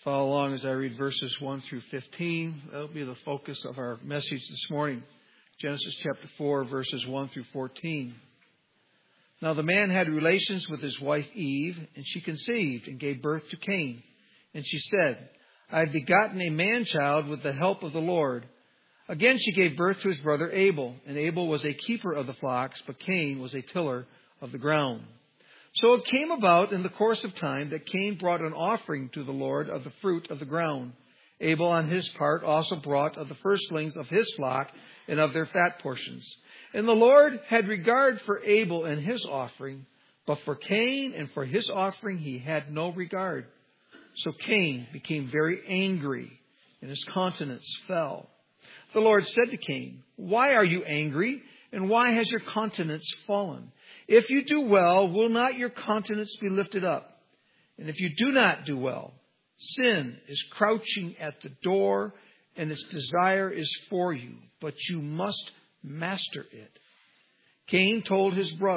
Follow along as I read verses 1 through 15. That will be the focus of our message this morning. Genesis chapter 4, verses 1 through 14. Now the man had relations with his wife Eve, and she conceived and gave birth to Cain. And she said, I have begotten a man-child with the help of the Lord. Again she gave birth to his brother Abel, and Abel was a keeper of the flocks, but Cain was a tiller of the ground. So it came about in the course of time that Cain brought an offering to the Lord of the fruit of the ground. Abel on his part also brought of the firstlings of his flock and of their fat portions. And the Lord had regard for Abel and his offering, but for Cain and for his offering he had no regard. So Cain became very angry, and his countenance fell. The Lord said to Cain, Why are you angry, and why has your countenance fallen? If you do well, will not your countenance be lifted up? And if you do not do well, sin is crouching at the door, and its desire is for you, but you must master it. Cain told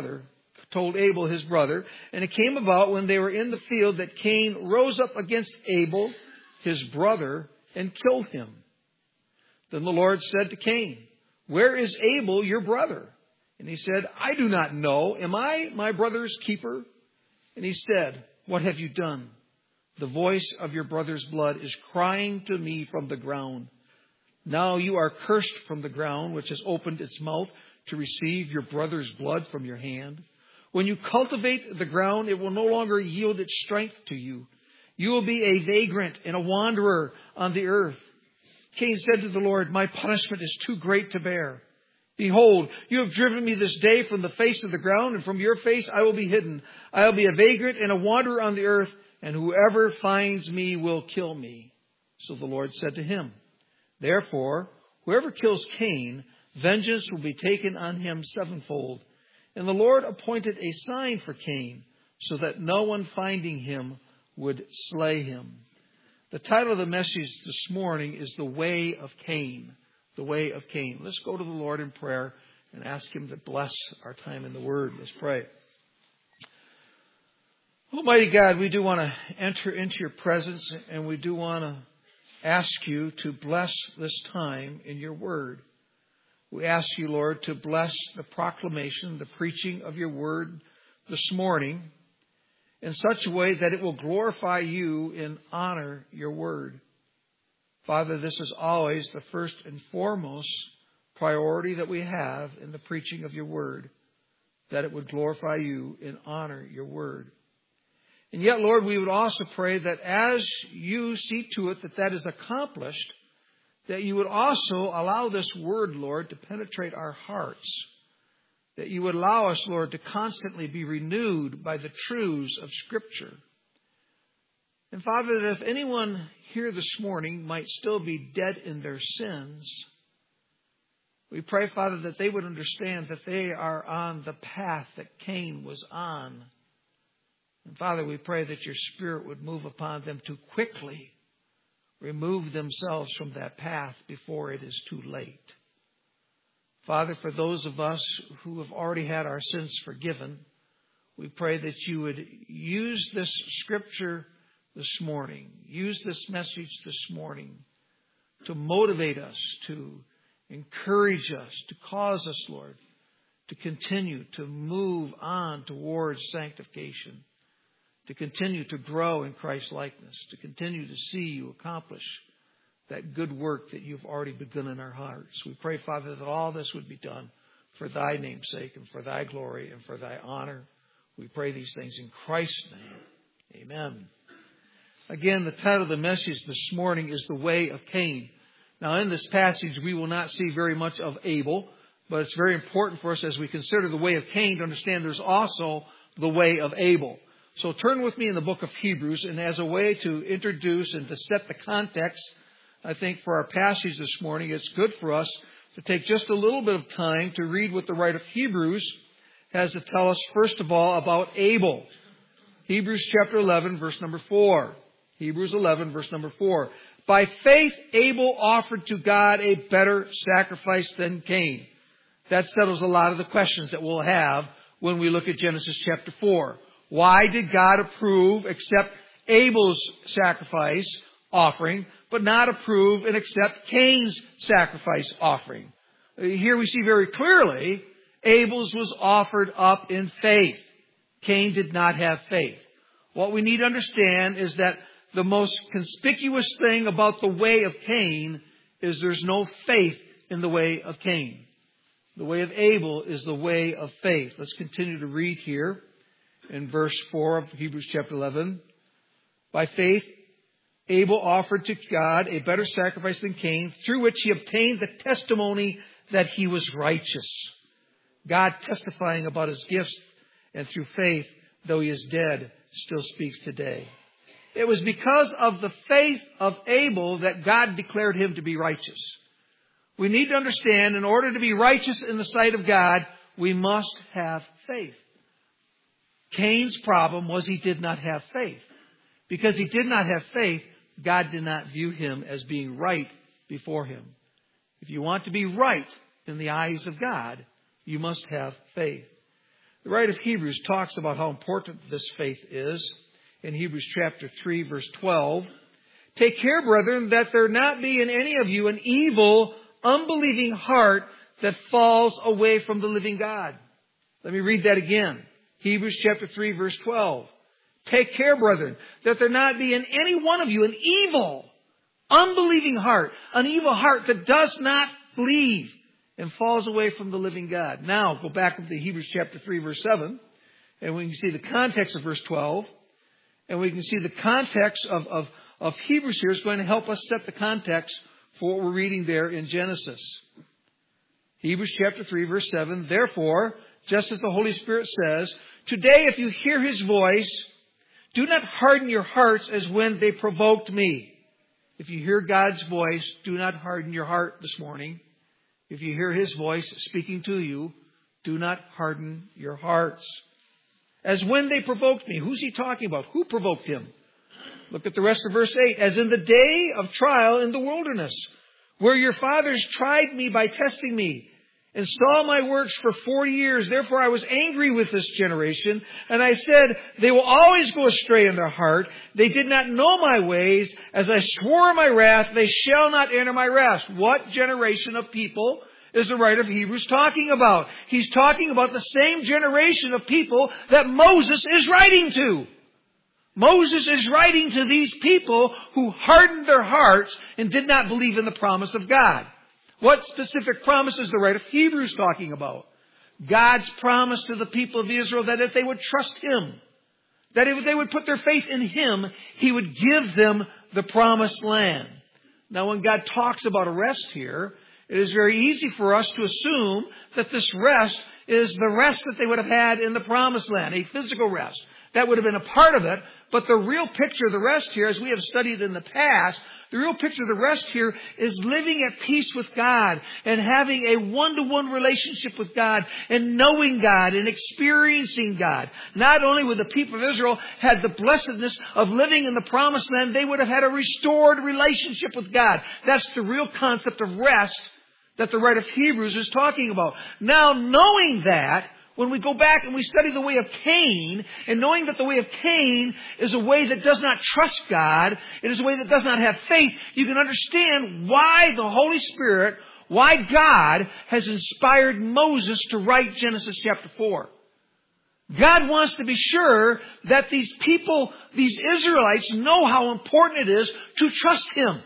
Abel his brother, and it came about when they were in the field that Cain rose up against Abel, his brother, and killed him. Then the Lord said to Cain, Where is Abel, your brother? And he said, I do not know. Am I my brother's keeper? And he said, What have you done? The voice of your brother's blood is crying to me from the ground. Now you are cursed from the ground, which has opened its mouth to receive your brother's blood from your hand. When you cultivate the ground, it will no longer yield its strength to you. You will be a vagrant and a wanderer on the earth. Cain said to the Lord, My punishment is too great to bear. Behold, you have driven me this day from the face of the ground, and from your face I will be hidden. I will be a vagrant and a wanderer on the earth, and whoever finds me will kill me. So the Lord said to him, Therefore, whoever kills Cain, vengeance will be taken on him sevenfold. And the Lord appointed a sign for Cain, so that no one finding him would slay him. The title of the message this morning is The Way of Cain. The way of Cain. Let's go to the Lord in prayer and ask Him to bless our time in the Word. Let's pray. Almighty God, we do want to enter into your presence, and we do want to ask you to bless this time in your Word. We ask you, Lord, to bless the proclamation, the preaching of your Word this morning in such a way that it will glorify you and honor your Word. Father, this is always the first and foremost priority that we have in the preaching of your Word, that it would glorify you and honor your Word. And yet, Lord, we would also pray that as you see to it that that is accomplished, that you would also allow this Word, Lord, to penetrate our hearts, that you would allow us, Lord, to constantly be renewed by the truths of Scripture. And Father, that if anyone here this morning might still be dead in their sins, we pray, Father, that they would understand that they are on the path that Cain was on. And Father, we pray that your Spirit would move upon them to quickly remove themselves from that path before it is too late. Father, for those of us who have already had our sins forgiven, we pray that you would use this Scripture this morning, use this message this morning to motivate us, to encourage us, to cause us, Lord, to continue to move on towards sanctification, to continue to grow in Christ's likeness, to continue to see you accomplish that good work that you've already begun in our hearts. We pray, Father, that all this would be done for thy name's sake and for thy glory and for thy honor. We pray these things in Christ's name. Amen. Again, the title of the message this morning is The Way of Cain. Now, in this passage, we will not see very much of Abel, but it's very important for us as we consider the way of Cain to understand there's also the way of Abel. So turn with me in the book of Hebrews, and as a way to introduce and to set the context, I think for our passage this morning, it's good for us to take just a little bit of time to read what the writer of Hebrews has to tell us, first of all, about Abel. Hebrews chapter 11, verse number 4. Hebrews 11, verse number 4. By faith, Abel offered to God a better sacrifice than Cain. That settles a lot of the questions that we'll have when we look at Genesis chapter 4. Why did God accept Abel's sacrifice offering, but not approve and accept Cain's sacrifice offering. Here we see very clearly Abel's was offered up in faith. Cain did not have faith. What we need to understand is that the most conspicuous thing about the way of Cain is there's no faith in the way of Cain. The way of Abel is the way of faith. Let's continue to read here in verse 4 of Hebrews chapter 11. By faith, Abel offered to God a better sacrifice than Cain, through which he obtained the testimony that he was righteous. God testifying about his gifts, and through faith, though he is dead, still speaks today. It was because of the faith of Abel that God declared him to be righteous. We need to understand, in order to be righteous in the sight of God, we must have faith. Cain's problem was he did not have faith. Because he did not have faith, God did not view him as being right before him. If you want to be right in the eyes of God, you must have faith. The writer of Hebrews talks about how important this faith is. In Hebrews chapter 3, verse 12, take care, brethren, that there not be in any of you an evil, unbelieving heart that falls away from the living God. Let me read that again. Hebrews chapter 3, verse 12. Take care, brethren, that there not be in any one of you an evil, unbelieving heart, an evil heart that does not believe and falls away from the living God. Now, go back to Hebrews chapter 3, verse 7, and we can see the context of verse 12, and we can see the context of Hebrews here is going to help us set the context for what we're reading there in Genesis. Hebrews chapter 3, verse 7, therefore, just as the Holy Spirit says, today if you hear His voice, do not harden your hearts as when they provoked me. If you hear God's voice, do not harden your heart this morning. If you hear His voice speaking to you, do not harden your hearts. As when they provoked me. Who's He talking about? Who provoked Him? Look at the rest of verse 8. As in the day of trial in the wilderness, where your fathers tried me by testing me, and saw my works for 40 years. Therefore I was angry with this generation. And I said, they will always go astray in their heart. They did not know my ways. As I swore in my wrath, they shall not enter my rest. What generation of people is the writer of Hebrews talking about? He's talking about the same generation of people that Moses is writing to. Moses is writing to these people who hardened their hearts and did not believe in the promise of God. What specific promise is the writer of Hebrews talking about? God's promise to the people of Israel that if they would trust Him, that if they would put their faith in Him, He would give them the promised land. Now, when God talks about a rest here, it is very easy for us to assume that this rest is the rest that they would have had in the promised land, a physical rest. That would have been a part of it. But the real picture of the rest here, as we have studied in the past, the real picture of the rest here is living at peace with God and having a one-to-one relationship with God and knowing God and experiencing God. Not only would the people of Israel had the blessedness of living in the promised land, they would have had a restored relationship with God. That's the real concept of rest that the writer of Hebrews is talking about. Now, knowing that, when we go back and we study the way of Cain, and knowing that the way of Cain is a way that does not trust God, it is a way that does not have faith, you can understand why the Holy Spirit, why God has inspired Moses to write Genesis chapter 4. God wants to be sure that these people, these Israelites, know how important it is to trust Him.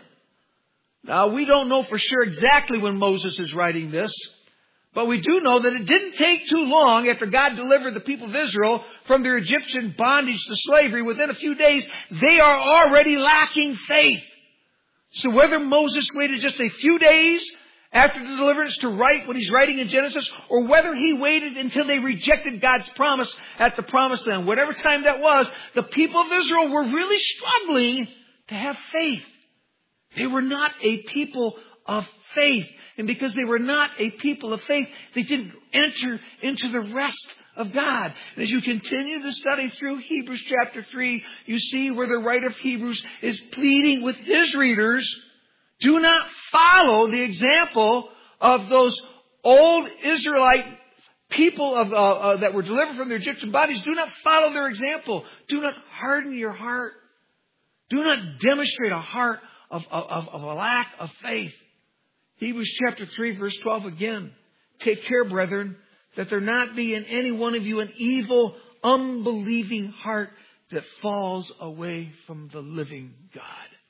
Now, we don't know for sure exactly when Moses is writing this, but we do know that it didn't take too long after God delivered the people of Israel from their Egyptian bondage to slavery. Within a few days, they are already lacking faith. So whether Moses waited just a few days after the deliverance to write what he's writing in Genesis, or whether he waited until they rejected God's promise at the promised land, whatever time that was, the people of Israel were really struggling to have faith. They were not a people of faith. And because they were not a people of faith, they didn't enter into the rest of God. And as you continue to study through Hebrews chapter 3, you see where the writer of Hebrews is pleading with his readers, do not follow the example of those old Israelite people that were delivered from their Egyptian bodies. Do not follow their example. Do not harden your heart. Do not demonstrate a heart of a lack of faith. Hebrews chapter 3, verse 12 again. Take care, brethren, that there not be in any one of you an evil, unbelieving heart that falls away from the living God.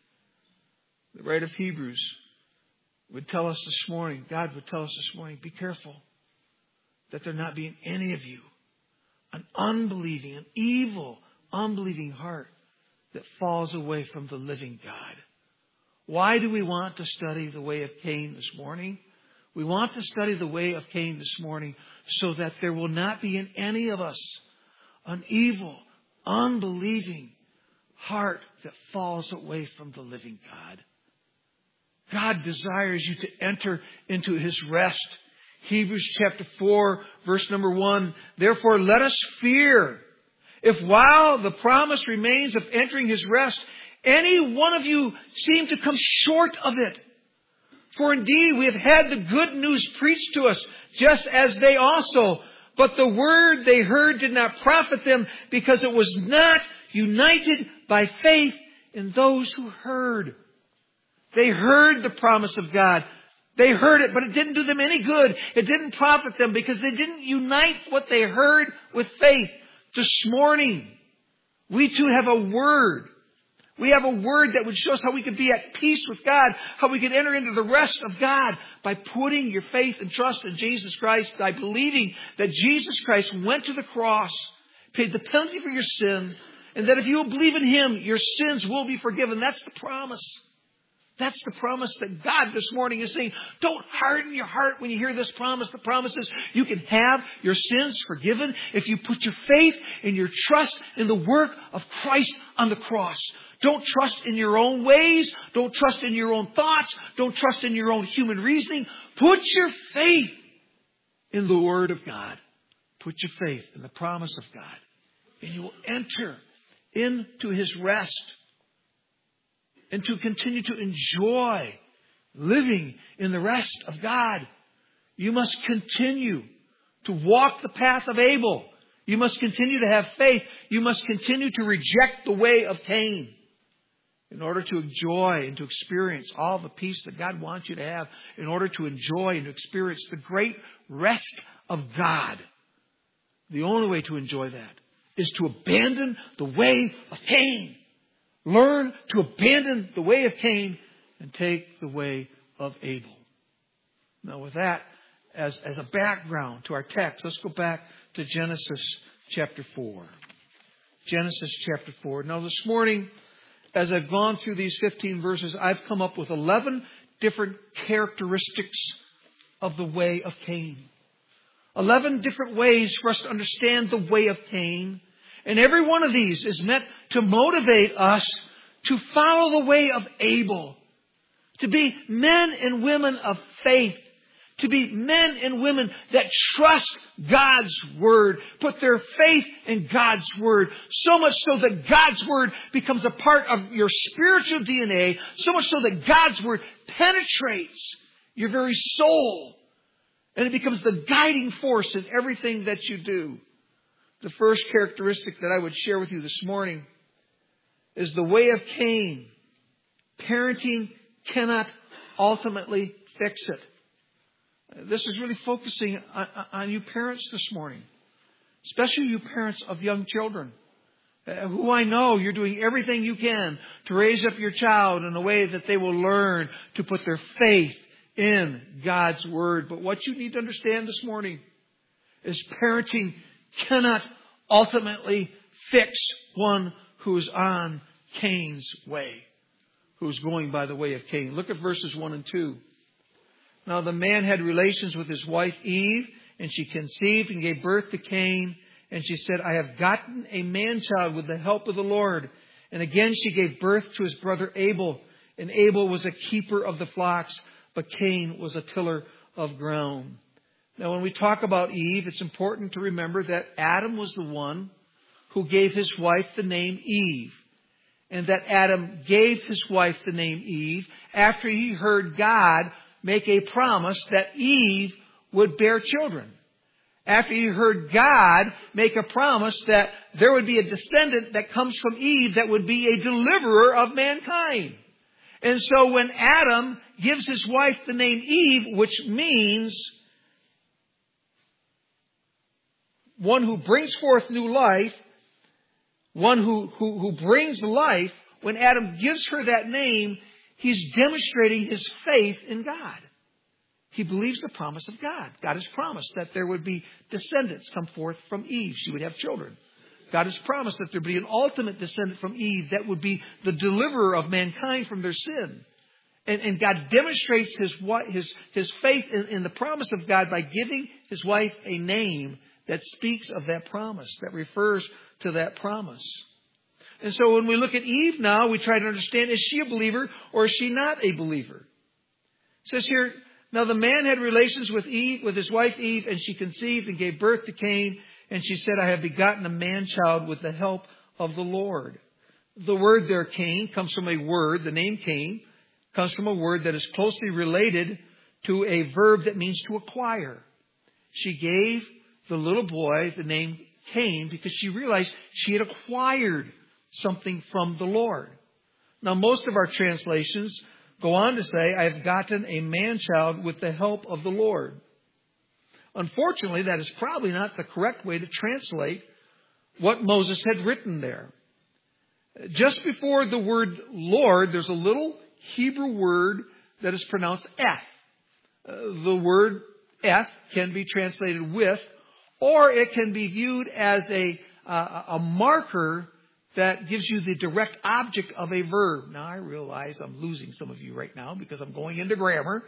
The writer of Hebrews would tell us this morning, God would tell us this morning, be careful that there not be in any of you an unbelieving, an evil, unbelieving heart that falls away from the living God. Why do we want to study the way of Cain this morning? We want to study the way of Cain this morning so that there will not be in any of us an evil, unbelieving heart that falls away from the living God. God desires you to enter into His rest. Hebrews chapter 4, verse number 1. Therefore, let us fear, if while the promise remains of entering His rest, any one of you seem to come short of it. For indeed we have had the good news preached to us, just as they also. But the word they heard did not profit them, because it was not united by faith in those who heard. They heard the promise of God. They heard it, but it didn't do them any good. It didn't profit them because they didn't unite what they heard with faith. This morning, we too have a word. We have a word that would show us how we could be at peace with God, how we could enter into the rest of God by putting your faith and trust in Jesus Christ, by believing that Jesus Christ went to the cross, paid the penalty for your sin, and that if you will believe in Him, your sins will be forgiven. That's the promise. That's the promise that God this morning is saying. Don't harden your heart when you hear this promise. The promise is you can have your sins forgiven if you put your faith and your trust in the work of Christ on the cross. Don't trust in your own ways. Don't trust in your own thoughts. Don't trust in your own human reasoning. Put your faith in the Word of God. Put your faith in the promise of God. And you will enter into His rest. And to continue to enjoy living in the rest of God, you must continue to walk the path of Abel. You must continue to have faith. You must continue to reject the way of Cain in order to enjoy and to experience all the peace that God wants you to have, in order to enjoy and to experience the great rest of God. The only way to enjoy that is to abandon the way of Cain. Learn to abandon the way of Cain and take the way of Abel. Now with that as a background to our text, let's go back to Genesis chapter 4. Genesis chapter 4. Now this morning, as I've gone through these 15 verses, I've come up with 11 different characteristics of the way of Cain. 11 different ways for us to understand the way of Cain. And every one of these is meant to motivate us to follow the way of Abel. To be men and women of faith. To be men and women that trust God's Word. Put their faith in God's Word. So much so that God's Word becomes a part of your spiritual DNA. So much so that God's Word penetrates your very soul. And it becomes the guiding force in everything that you do. The first characteristic that I would share with you this morning is the way of Cain. Parenting cannot ultimately fix it. This is really focusing on you parents this morning, especially you parents of young children, who I know you're doing everything you can to raise up your child in a way that they will learn to put their faith in God's Word. But what you need to understand this morning is parenting cannot ultimately fix one who's on Cain's way, who's going by the way of Cain. Look at verses 1 and 2. Now the man had relations with his wife Eve, and she conceived and gave birth to Cain. And she said, I have gotten a man-child with the help of the Lord. And again she gave birth to his brother Abel. And Abel was a keeper of the flocks, but Cain was a tiller of ground. Now, when we talk about Eve, it's important to remember that Adam was the one who gave his wife the name Eve. And that Adam gave his wife the name Eve after he heard God make a promise that Eve would bear children. after he heard God make a promise that there would be a descendant that comes from Eve that would be a deliverer of mankind. And so when Adam gives his wife the name Eve, which means one who brings forth new life, one who brings life, when Adam gives her that name, he's demonstrating his faith in God. He believes the promise of God. God has promised that there would be descendants come forth from Eve. She would have children. God has promised that there would be an ultimate descendant from Eve that would be the deliverer of mankind from their sin. And God demonstrates his faith in the promise of God by giving his wife a name that speaks of that promise, that refers to that promise. And so when we look at Eve now, we try to understand, is she a believer or is she not a believer? It says here, now the man had relations with Eve, with his wife Eve, and she conceived and gave birth to Cain. And she said, I have begotten a man-child with the help of the Lord. The word there, Cain, comes from a word, the name Cain, comes from a word that is closely related to a verb that means to acquire. She gave the little boy the name Cain because she realized she had acquired something from the Lord. Now, most of our translations go on to say, I have gotten a man-child with the help of the Lord. Unfortunately, that is probably not the correct way to translate what Moses had written there. Just before the word Lord, there's a little Hebrew word that is pronounced eth. The word eth can be translated with, or it can be viewed as a marker that gives you the direct object of a verb. Now, I realize I'm losing some of you right now because I'm going into grammar,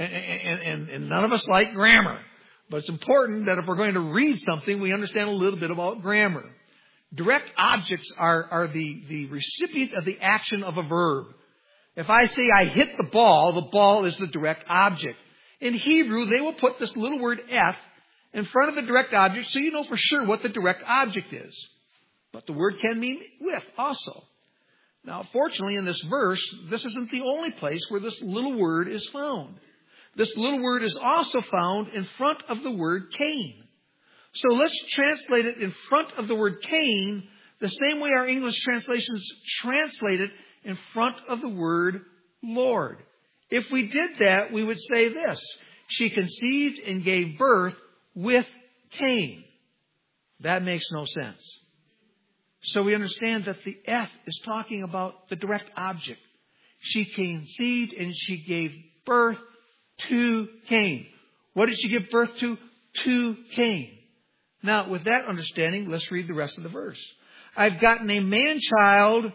and none of us like grammar. But it's important that if we're going to read something, we understand a little bit about grammar. Direct objects are the recipient of the action of a verb. If I say I hit the ball is the direct object. In Hebrew, they will put this little word eth in front of the direct object so you know for sure what the direct object is. But the word can mean with also. Now, fortunately, in this verse, this isn't the only place where this little word is found. This little word is also found in front of the word Cain. So let's translate it in front of the word Cain the same way our English translations translate it in front of the word Lord. If we did that, we would say this. She conceived and gave birth with Cain. That makes no sense. So we understand that the eth is talking about the direct object. She conceived and she gave birth to Cain. What did she give birth to? To Cain. Now, with that understanding, let's read the rest of the verse. I've gotten a man-child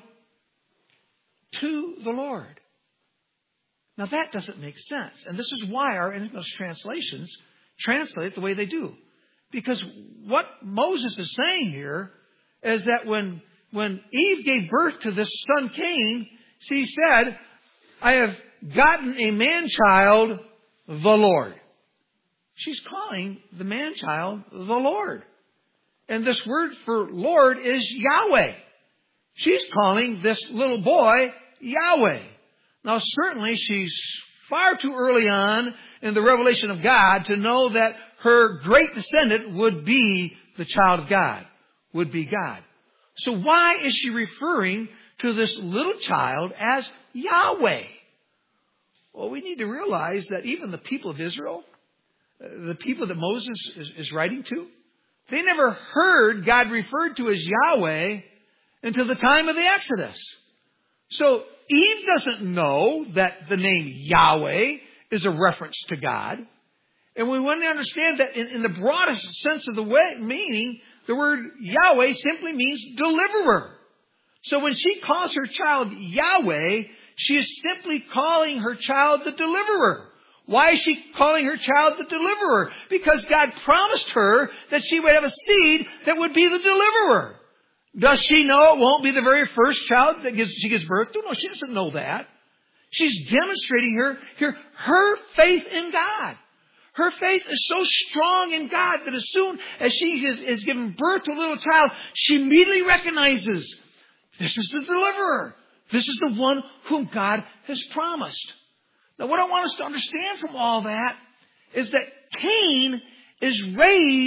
to the Lord. Now, that doesn't make sense. And this is why our English translations translate it the way they do. Because what Moses is saying here is that when Eve gave birth to this son Cain, she said, I have gotten a man-child, the Lord. She's calling the man-child the Lord. And this word for Lord is Yahweh. She's calling this little boy Yahweh. Now, certainly she's far too early on in the revelation of God to know that her great descendant would be the child of God, would be God. So why is she referring to this little child as Yahweh? Well, we need to realize that even the people of Israel, the people that Moses is writing to, they never heard God referred to as Yahweh until the time of the Exodus. So Eve doesn't know that the name Yahweh is a reference to God. And we want to understand that in the broadest sense of the meaning, the word Yahweh simply means deliverer. So when she calls her child Yahweh, she is simply calling her child the deliverer. Why is she calling her child the deliverer? Because God promised her that she would have a seed that would be the deliverer. Does she know it won't be the very first child that she gives birth to? No, she doesn't know that. She's demonstrating her faith in God. Her faith is so strong in God that as soon as she is given birth to a little child, she immediately recognizes this is the deliverer. This is the one whom God has promised. Now, what I want us to understand from all that is that Cain is raised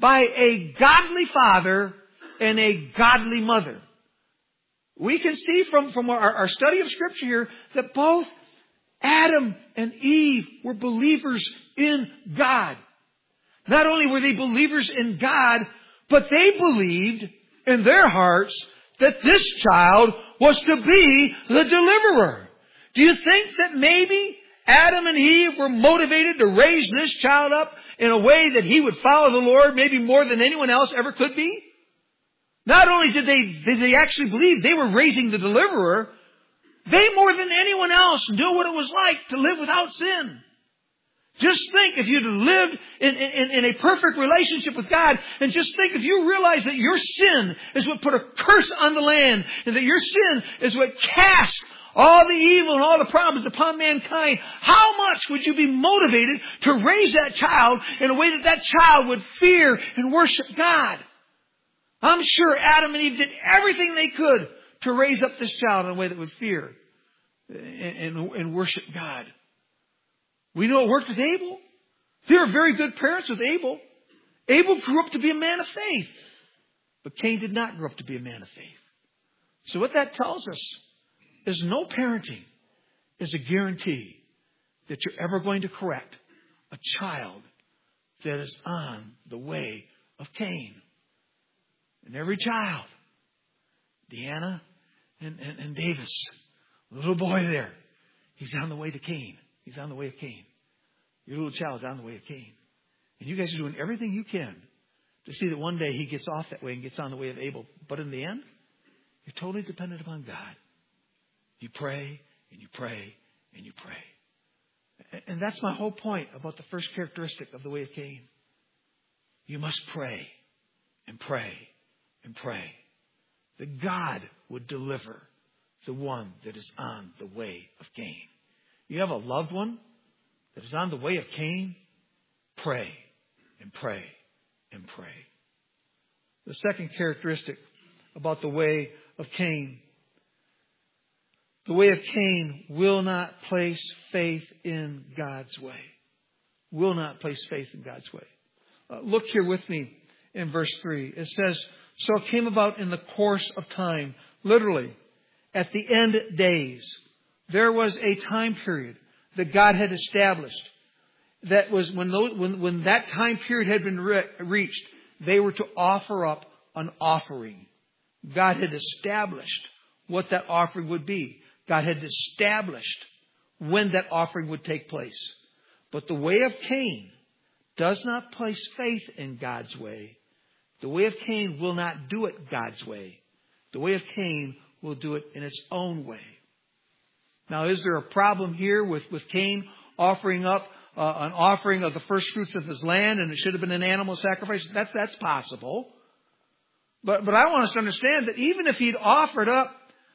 by a godly father and a godly mother. We can see from our study of Scripture here that both Adam and Eve were believers in God. Not only were they believers in God, but they believed in their hearts that this child was to be the deliverer. Do you think that maybe Adam and Eve were motivated to raise this child up in a way that he would follow the Lord maybe more than anyone else ever could be? Not only did they actually believe they were raising the deliverer, they more than anyone else knew what it was like to live without sin. Just think if you'd lived in a perfect relationship with God, and just think if you realize that your sin is what put a curse on the land, and that your sin is what cast all the evil and all the problems upon mankind, how much would you be motivated to raise that child in a way that that child would fear and worship God? I'm sure Adam and Eve did everything they could to raise up this child in a way that would fear and worship God. We know it worked with Abel. They were very good parents with Abel. Abel grew up to be a man of faith. But Cain did not grow up to be a man of faith. So what that tells us is no parenting is a guarantee that you're ever going to correct a child that is on the way of Cain. And every child, Deanna and Davis, little boy there, he's on the way to Cain. He's on the way of Cain. Your little child is on the way of Cain. And you guys are doing everything you can to see that one day he gets off that way and gets on the way of Abel. But in the end, you're totally dependent upon God. You pray and you pray and you pray. And that's my whole point about the first characteristic of the way of Cain. You must pray and pray and pray that God would deliver the one that is on the way of Cain. You have a loved one that is on the way of Cain, pray and pray and pray. The second characteristic about the way of Cain, the way of Cain will not place faith in God's way. Will not place faith in God's way. Look here with me in verse 3. It says, so it came about in the course of time, literally, at the end days, there was a time period that God had established. That was when that time period had been reached, they were to offer up an offering. God had established what that offering would be. God had established when that offering would take place. But the way of Cain does not place faith in God's way. The way of Cain will not do it God's way. The way of Cain will do it in its own way. Now, is there a problem here with Cain offering up an offering of the first fruits of his land, and it should have been an animal sacrifice? That's possible. But I want us to understand that even if he'd offered up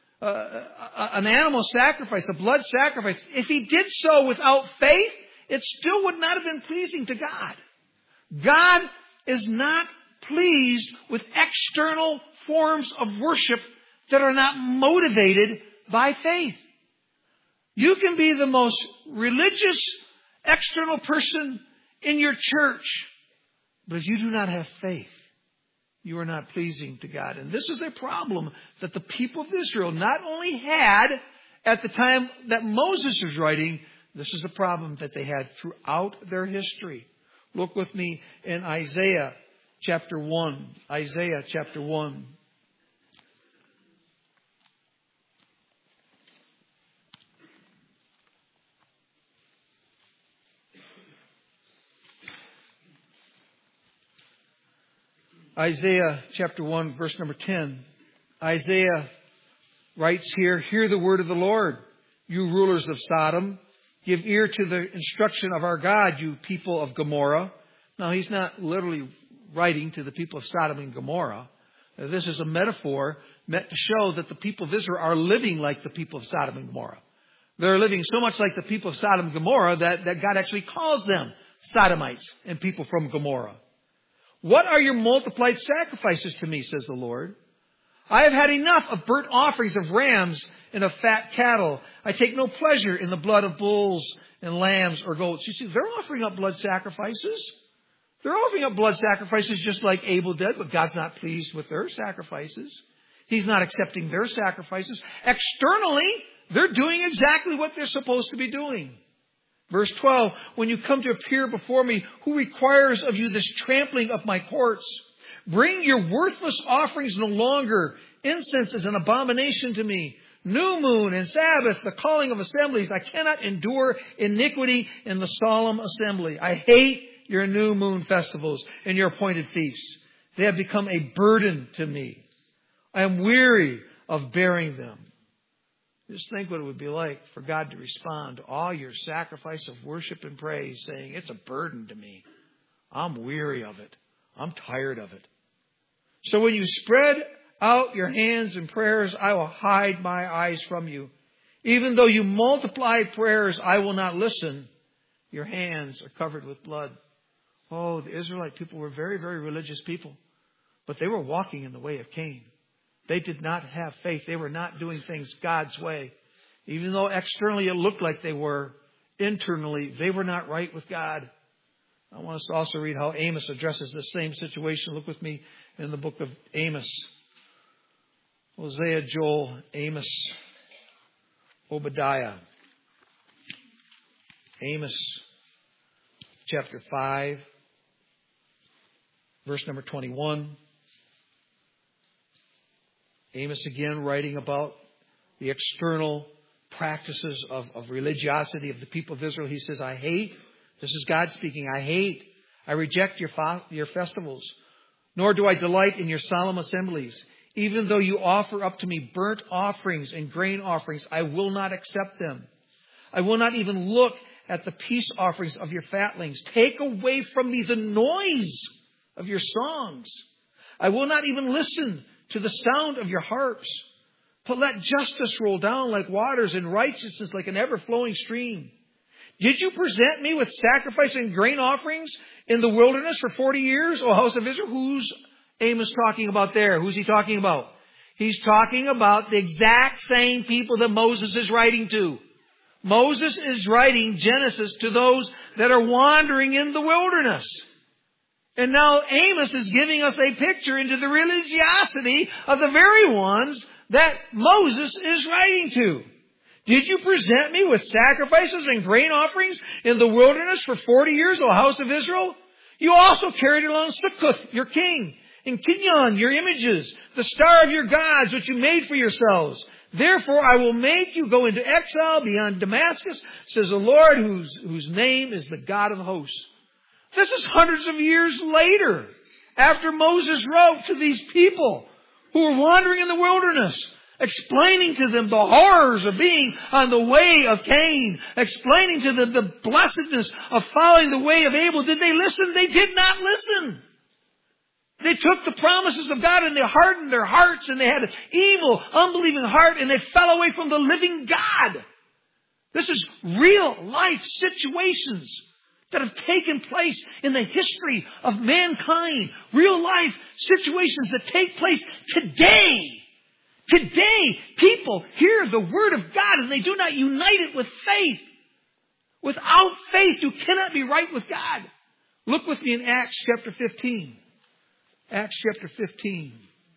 an animal sacrifice, a blood sacrifice, if he did so without faith, it still would not have been pleasing to God. God is not pleased with external forms of worship that are not motivated by faith. You can be the most religious external person in your church, but if you do not have faith, you are not pleasing to God. And this is a problem that the people of Israel not only had at the time that Moses was writing, this is a problem that they had throughout their history. Look with me in Isaiah chapter 1. Isaiah chapter 1. Isaiah chapter 1, verse number 10. Isaiah writes here, hear the word of the Lord, you rulers of Sodom. Give ear to the instruction of our God, you people of Gomorrah. Now, he's not literally writing to the people of Sodom and Gomorrah. This is a metaphor meant to show that the people of Israel are living like the people of Sodom and Gomorrah. They're living so much like the people of Sodom and Gomorrah that God actually calls them Sodomites and people from Gomorrah. What are your multiplied sacrifices to me, says the Lord? I have had enough of burnt offerings of rams and of fat cattle. I take no pleasure in the blood of bulls and lambs or goats. You see, they're offering up blood sacrifices. They're offering up blood sacrifices just like Abel did, but God's not pleased with their sacrifices. He's not accepting their sacrifices. Externally, they're doing exactly what they're supposed to be doing. Verse 12, when you come to appear before me, who requires of you this trampling of my courts? Bring your worthless offerings no longer. Incense is an abomination to me. New moon and Sabbath, the calling of assemblies. I cannot endure iniquity in the solemn assembly. I hate your new moon festivals and your appointed feasts. They have become a burden to me. I am weary of bearing them. Just think what it would be like for God to respond to all your sacrifice of worship and praise, saying, it's a burden to me. I'm weary of it. I'm tired of it. So when you spread out your hands in prayers, I will hide my eyes from you. Even though you multiply prayers, I will not listen. Your hands are covered with blood. Oh, the Israelite people were very, very religious people. But they were walking in the way of Cain. They did not have faith. They were not doing things God's way. Even though externally it looked like they were, internally they were not right with God. I want us to also read how Amos addresses the same situation. Look with me in the book of Amos. Hosea, Joel, Amos, Obadiah. Amos chapter 5, verse number 21. Amos again writing about the external practices of religiosity of the people of Israel. He says, I hate, this is God speaking, I reject your festivals, nor do I delight in your solemn assemblies. Even though you offer up to me burnt offerings and grain offerings, I will not accept them. I will not even look at the peace offerings of your fatlings. Take away from me the noise of your songs. I will not even listen to the sound of your harps. But let justice roll down like waters and righteousness like an ever-flowing stream. Did you present me with sacrifice and grain offerings in the wilderness for 40 years, O house of Israel? Who's Amos talking about there? Who's he talking about? He's talking about the exact same people that Moses is writing to. Moses is writing Genesis to those that are wandering in the wilderness. And now Amos is giving us a picture into the religiosity of the very ones that Moses is writing to. Did you present me with sacrifices and grain offerings in the wilderness for 40 years, O house of Israel? You also carried along Sukkoth, your king, and Kinyon, your images, the star of your gods, which you made for yourselves. Therefore, I will make you go into exile beyond Damascus, says the Lord, whose name is the God of hosts. This is hundreds of years later, after Moses wrote to these people who were wandering in the wilderness, explaining to them the horrors of being on the way of Cain, explaining to them the blessedness of following the way of Abel. Did they listen? They did not listen. They took the promises of God and they hardened their hearts and they had an evil, unbelieving heart and they fell away from the living God. This is real life situations that have taken place in the history of mankind. Real life situations that take place today. Today, people hear the Word of God and they do not unite it with faith. Without faith, you cannot be right with God. Look with me in Acts chapter 15. Acts chapter 15.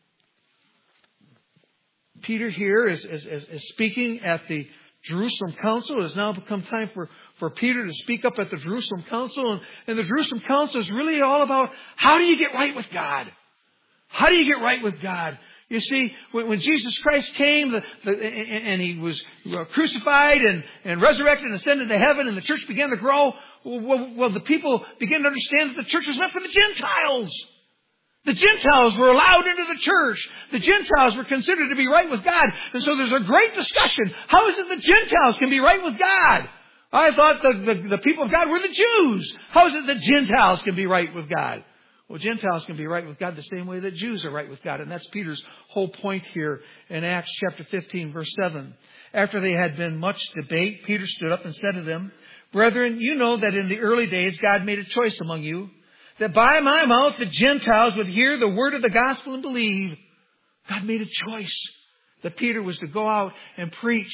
Peter here is speaking at the Jerusalem Council. It has now become time for Peter to speak up at the Jerusalem Council. And the Jerusalem Council is really all about how do you get right with God? How do you get right with God? You see, when Jesus Christ came and He was crucified and resurrected and ascended to heaven and the church began to grow, well, the people began to understand that the church was meant for the Gentiles. The Gentiles were allowed into the church. The Gentiles were considered to be right with God. And so there's a great discussion. How is it the Gentiles can be right with God? I thought the people of God were the Jews. How is it that Gentiles can be right with God? Well, Gentiles can be right with God the same way that Jews are right with God. And that's Peter's whole point here in Acts chapter 15, verse 7. After they had been much debate, Peter stood up and said to them, Brethren, you know that in the early days God made a choice among you, that by my mouth the Gentiles would hear the word of the gospel and believe. God made a choice that Peter was to go out and preach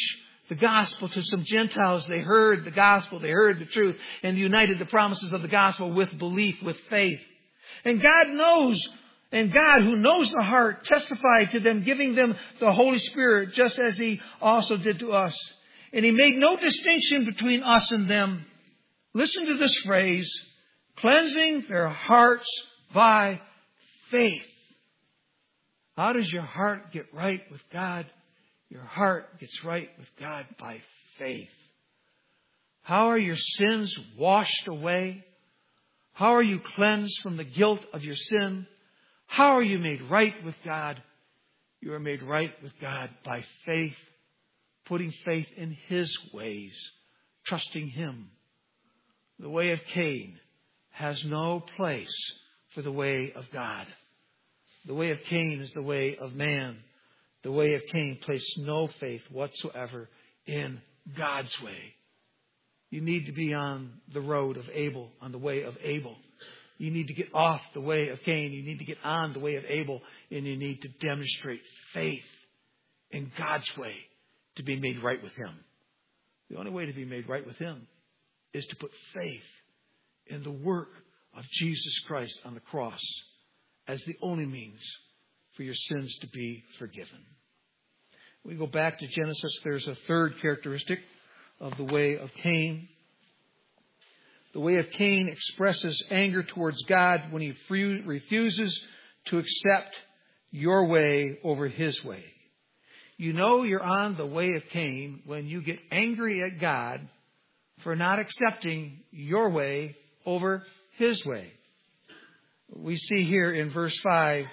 the gospel to some Gentiles. They heard the gospel, they heard the truth, and united the promises of the gospel with belief, with faith. And God knows, and God who knows the heart testified to them, giving them the Holy Spirit, just as He also did to us. And He made no distinction between us and them. Listen to this phrase, cleansing their hearts by faith. How does your heart get right with God? Your heart gets right with God by faith. How are your sins washed away? How are you cleansed from the guilt of your sin? How are you made right with God? You are made right with God by faith, putting faith in His ways, trusting Him. The way of Cain has no place for the way of God. The way of Cain is the way of man. The way of Cain placed no faith whatsoever in God's way. You need to be on the road of Abel, on the way of Abel. You need to get off the way of Cain. You need to get on the way of Abel. And you need to demonstrate faith in God's way to be made right with Him. The only way to be made right with Him is to put faith in the work of Jesus Christ on the cross as the only means for your sins to be forgiven. We go back to Genesis. There's a third characteristic of the way of Cain. The way of Cain expresses anger towards God when he refuses to accept your way over His way. You know you're on the way of Cain when you get angry at God for not accepting your way over His way. We see here in verse 5,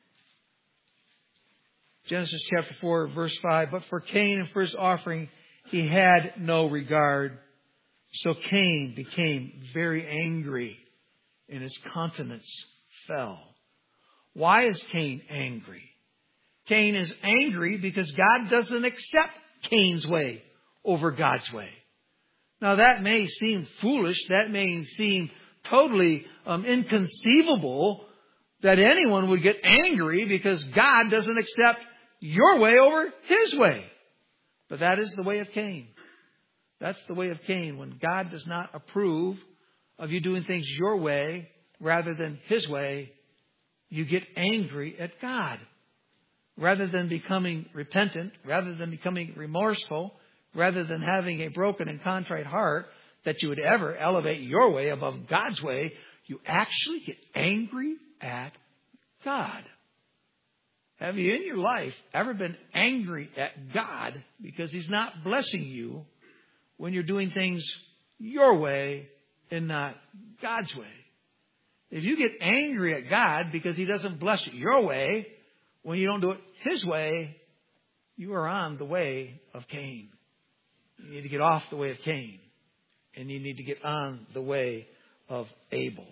Genesis chapter 4, verse 5, but for Cain and for his offering he had no regard. So Cain became very angry and his countenance fell. Why is Cain angry? Cain is angry because God doesn't accept Cain's way over God's way. Now that may seem foolish. That may seem totally inconceivable that anyone would get angry because God doesn't accept your way over His way. But that is the way of Cain. That's the way of Cain. When God does not approve of you doing things your way rather than His way, you get angry at God. Rather than becoming repentant, rather than becoming remorseful, rather than having a broken and contrite heart that you would ever elevate your way above God's way, you actually get angry at God. Have you in your life ever been angry at God because He's not blessing you when you're doing things your way and not God's way? If you get angry at God because He doesn't bless your way when you don't do it His way, you are on the way of Cain. You need to get off the way of Cain. And you need to get on the way of Abel.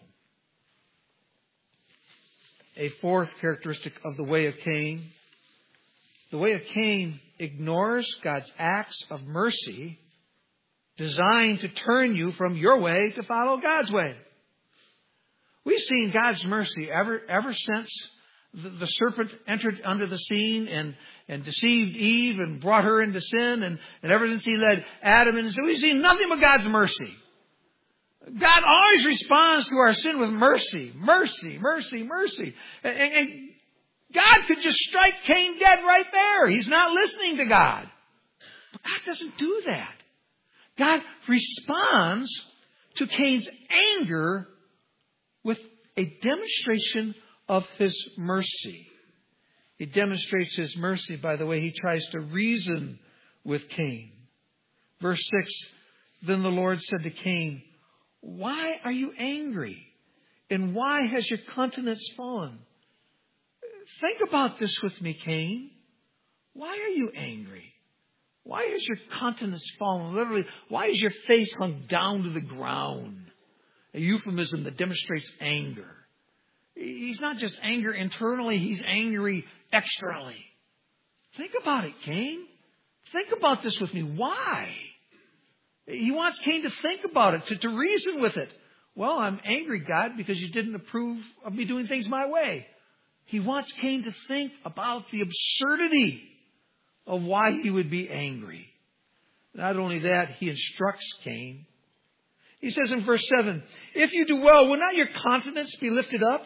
A fourth characteristic of the way of Cain. The way of Cain ignores God's acts of mercy designed to turn you from your way to follow God's way. We've seen God's mercy ever since the serpent entered under the scene and deceived Eve and brought her into sin. And ever since he led Adam into sin, we've seen nothing but God's mercy. God always responds to our sin with mercy. Mercy, mercy, mercy. And God could just strike Cain dead right there. He's not listening to God. But God doesn't do that. God responds to Cain's anger with a demonstration of His mercy. He demonstrates His mercy by the way He tries to reason with Cain. Verse 6, then the Lord said to Cain, why are you angry? And why has your countenance fallen? Think about this with me, Cain. Why are you angry? Why has your countenance fallen? Literally, why is your face hung down to the ground? A euphemism that demonstrates anger. He's not just anger internally, he's angry externally. Think about it, Cain. Think about this with me. Why? He wants Cain to think about it, to reason with it. Well, I'm angry, God, because you didn't approve of me doing things my way. He wants Cain to think about the absurdity of why he would be angry. Not only that, he instructs Cain. He says in verse 7, if you do well, will not your countenance be lifted up?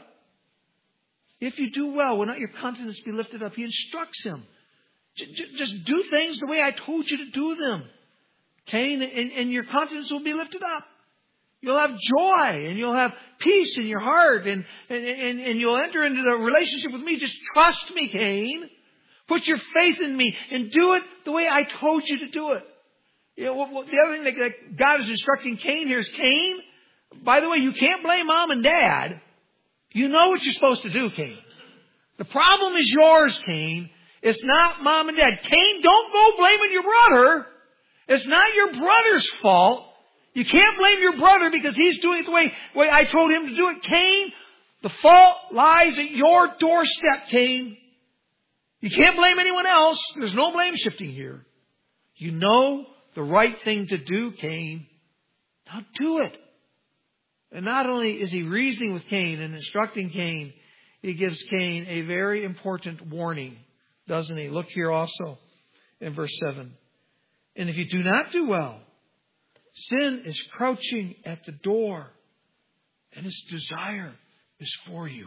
If you do well, will not your countenance be lifted up? He instructs him. Just do things the way I told you to do them, Cain, and your countenance will be lifted up. You'll have joy and you'll have peace in your heart and you'll enter into the relationship with me. Just trust me, Cain. Put your faith in me and do it the way I told you to do it. You know, the other thing that God is instructing Cain here is, Cain, by the way, you can't blame mom and dad. You know what you're supposed to do, Cain. The problem is yours, Cain. It's not mom and dad. Cain, don't go blaming your brother. It's not your brother's fault. You can't blame your brother because he's doing it the way I told him to do it. Cain, the fault lies at your doorstep, Cain. You can't blame anyone else. There's no blame shifting here. You know the right thing to do, Cain. Now do it. And not only is he reasoning with Cain and instructing Cain, he gives Cain a very important warning, doesn't he? Look here also in verse 7. And if you do not do well, sin is crouching at the door, and its desire is for you.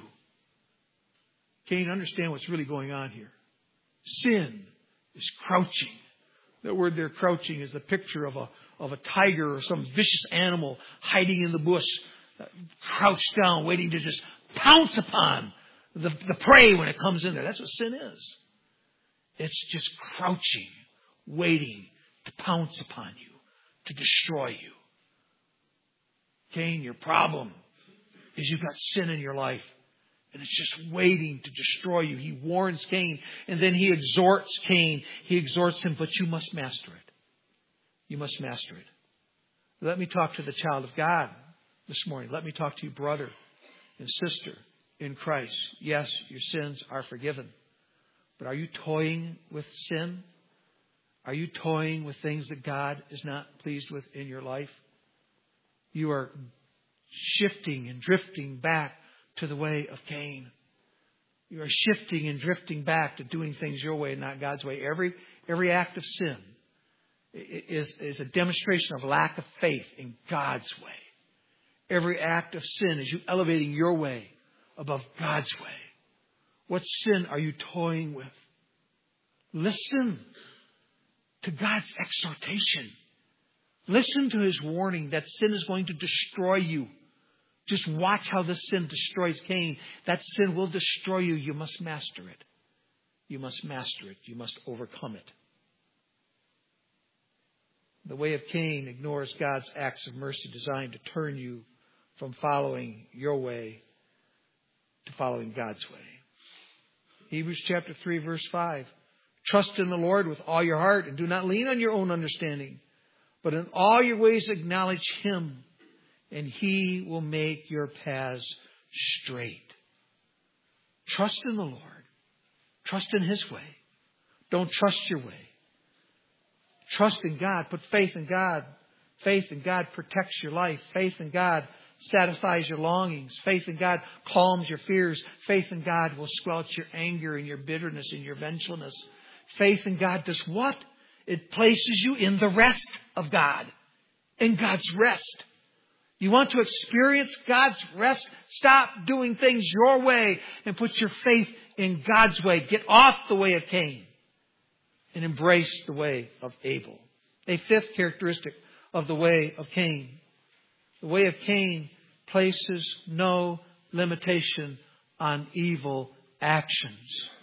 Cain, understand what's really going on here. Sin is crouching. That word there, crouching, is the picture of a tiger or some vicious animal hiding in the bush, crouched down, waiting to just pounce upon the prey when it comes in there. That's what sin is. It's just crouching, waiting to pounce upon you, to destroy you. Cain, your problem is you've got sin in your life. And it's just waiting to destroy you. He warns Cain. And then he exhorts Cain. He exhorts him, but you must master it. You must master it. Let me talk to the child of God this morning. Let me talk to you, brother and sister in Christ. Yes, your sins are forgiven. But are you toying with sin? Are you toying with things that God is not pleased with in your life? You are shifting and drifting back to the way of Cain. You are shifting and drifting back to doing things your way and not God's way. Every act of sin is a demonstration of lack of faith in God's way. Every act of sin is you elevating your way above God's way. What sin are you toying with? Listen to God's exhortation. Listen to His warning that sin is going to destroy you. Just watch how this sin destroys Cain. That sin will destroy you. You must master it. You must master it. You must overcome it. The way of Cain ignores God's acts of mercy designed to turn you from following your way to following God's way. Hebrews chapter 3, verse 5. Trust in the Lord with all your heart and do not lean on your own understanding, but in all your ways acknowledge Him, and He will make your paths straight. Trust in the Lord. Trust in His way. Don't trust your way. Trust in God. Put faith in God. Faith in God protects your life. Faith in God satisfies your longings. Faith in God calms your fears. Faith in God will squelch your anger and your bitterness and your vengefulness. Faith in God does what? It places you in the rest of God. In God's rest. You want to experience God's rest? Stop doing things your way and put your faith in God's way. Get off the way of Cain and embrace the way of Abel. A fifth characteristic of the way of Cain. The way of Cain places no limitation on evil actions.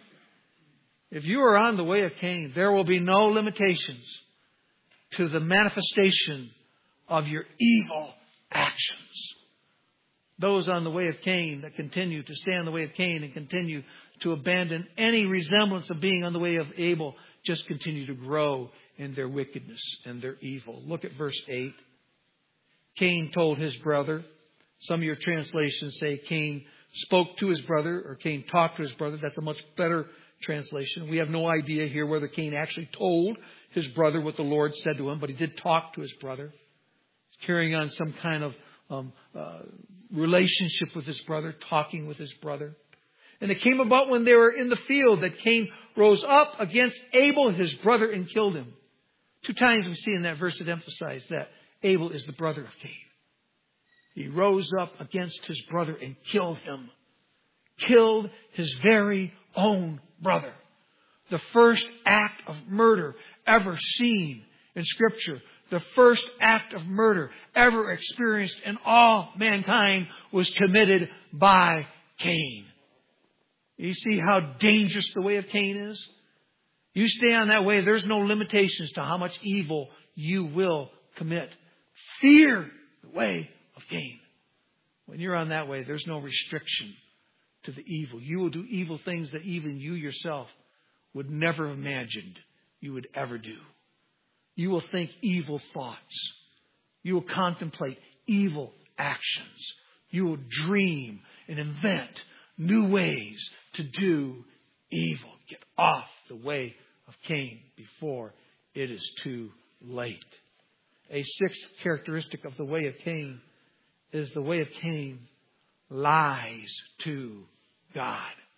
If you are on the way of Cain, there will be no limitations to the manifestation of your evil actions. Those on the way of Cain that continue to stay on the way of Cain and continue to abandon any resemblance of being on the way of Abel just continue to grow in their wickedness and their evil. Look at verse 8. Cain told his brother. Some of your translations say Cain spoke to his brother or Cain talked to his brother. That's a much better translation. We have no idea here whether Cain actually told his brother what the Lord said to him, but he did talk to his brother. He's carrying on some kind of relationship with his brother, talking with his brother. And it came about when they were in the field that Cain rose up against Abel, his brother, and killed him. 2 times we see in that verse it emphasized that Abel is the brother of Cain. He rose up against his brother and killed him. Killed his very own brother. The first act of murder ever seen in Scripture. The first act of murder ever experienced in all mankind was committed by Cain. You see how dangerous the way of Cain is? You stay on that way, there's no limitations to how much evil you will commit. Fear the way of Cain. When you're on that way, there's no restriction to the evil. You will do evil things that even you yourself would never have imagined you would ever do. You will think evil thoughts. You will contemplate evil actions. You will dream and invent new ways to do evil. Get off the way of Cain before it is too late. A sixth characteristic of the way of Cain is the way of Cain lies to God.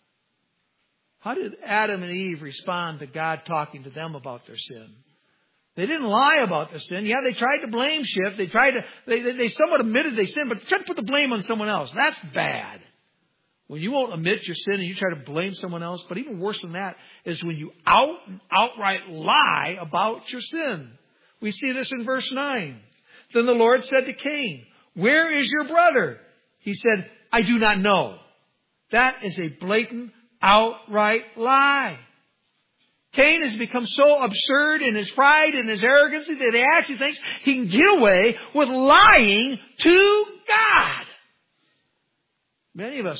How did Adam and Eve respond to God talking to them about their sin? They didn't lie about their sin. Yeah, they tried to blame shift. They somewhat admitted they sinned, but they tried to put the blame on someone else. That's bad. When you won't admit your sin and you try to blame someone else. But even worse than that is when you outright lie about your sin. We see this in verse 9. Then the Lord said to Cain, "Where is your brother?" He said, "I do not know." That is a blatant, outright lie. Cain has become so absurd in his pride and his arrogance that he actually thinks he can get away with lying to God. Many of us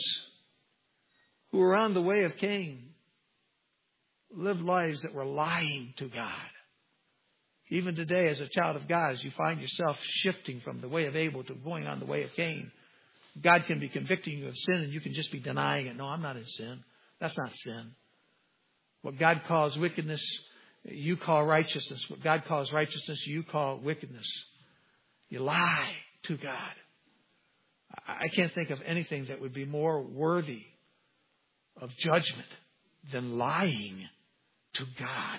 who are on the way of Cain lived lives that were lying to God. Even today, as a child of God, as you find yourself shifting from the way of Abel to going on the way of Cain, God can be convicting you of sin and you can just be denying it. No, I'm not in sin. That's not sin. What God calls wickedness, you call righteousness. What God calls righteousness, you call wickedness. You lie to God. I can't think of anything that would be more worthy of judgment than lying to God.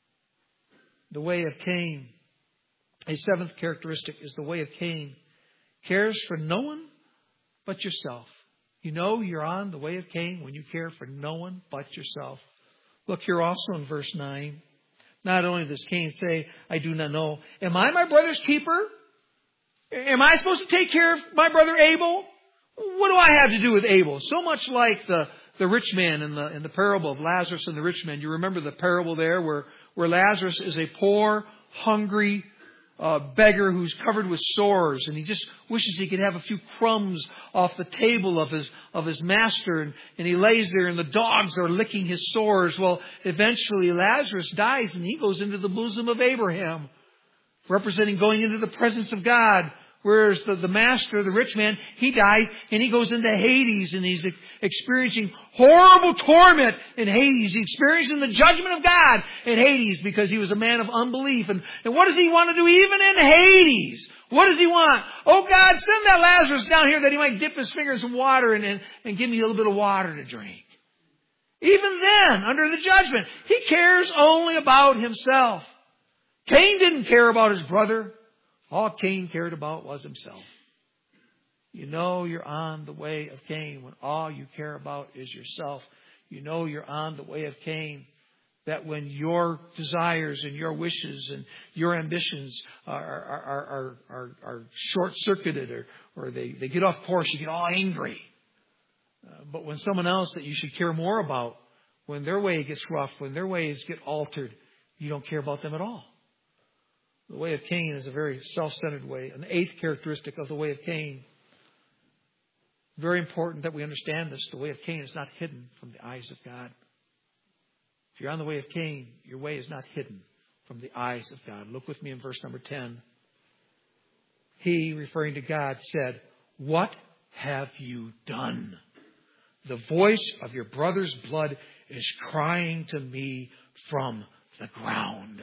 The way of Cain. A seventh characteristic is the way of Cain cares for no one but yourself. You know you're on the way of Cain when you care for no one but yourself. Look here also in verse 9. Not only does Cain say, "I do not know." Am I my brother's keeper? Am I supposed to take care of my brother Abel? What do I have to do with Abel? So much like the rich man in the parable of Lazarus and the rich man. You remember the parable there where Lazarus is a poor, hungry beggar who's covered with sores, and he just wishes he could have a few crumbs off the table of his master, and he lays there and the dogs are licking his sores. Well, eventually Lazarus dies and he goes into the bosom of Abraham, representing going into the presence of God. Whereas the master, the rich man, he dies and he goes into Hades and he's experiencing horrible torment in Hades. He's experiencing the judgment of God in Hades because he was a man of unbelief. And what does he want to do even in Hades? What does he want? Oh God, send that Lazarus down here that he might dip his fingers in water and give me a little bit of water to drink. Even then, under the judgment, he cares only about himself. Cain didn't care about his brother. All Cain cared about was himself. You know you're on the way of Cain when all you care about is yourself. You know you're on the way of Cain that when your desires and your wishes and your ambitions are short-circuited or they get off course, you get all angry. But when someone else that you should care more about, when their way gets rough, when their ways get altered, you don't care about them at all. The way of Cain is a very self-centered way. An eighth characteristic of the way of Cain. Very important that we understand this. The way of Cain is not hidden from the eyes of God. If you're on the way of Cain, your way is not hidden from the eyes of God. Look with me in verse number 10. He, referring to God, said, "What have you done? The voice of your brother's blood is crying to me from the ground."